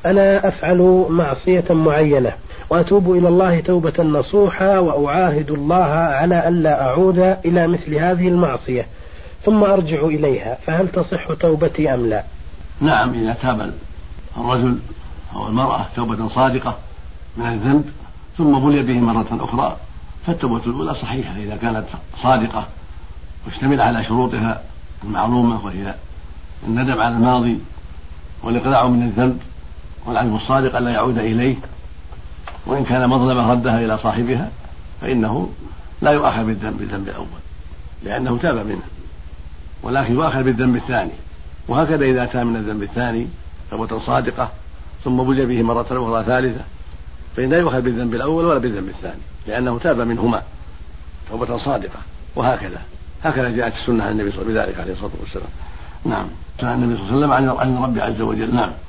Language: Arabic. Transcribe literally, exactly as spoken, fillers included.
أنا أفعل معصية معينة وأتوب إلى الله توبة نصوحة وأعاهد الله على ألا أعود إلى مثل هذه المعصية ثم أرجع إليها، فهل تصح توبتي أم لا؟ نعم، إذا تاب الرجل أو المرأة توبة صادقة من الذنب ثم بلي به مرة أخرى فالتوبة الأولى صحيحة إذا كانت صادقة واشتمل على شروطها المعلومة، وهي الندم على الماضي والإقلاع من الذنب والعزم الصادق ألا يعود إليه، وإن كان مظلمة ردها إلى صاحبها فإنه لا يؤاخذ بالذنب بالذنب الأول لأنه تاب منه، ولكن يؤاخذ بالذنب الثاني. وهكذا إذا تاب من الذنب الثاني توبة صادقة ثم بلي به مرة أخرى ثالثة فإن لا يؤاخذ بالذنب الأول ولا بالذنب الثاني لأنه تاب منهما توبة صادقة. وهكذا هكذا جاءت السنة عن النبي صلى الله عليه وسلم بذلك عليه الصلاة والسلام. نعم، سأل النبي صلى الله عليه وسلم عن رب عز وجل. نعم.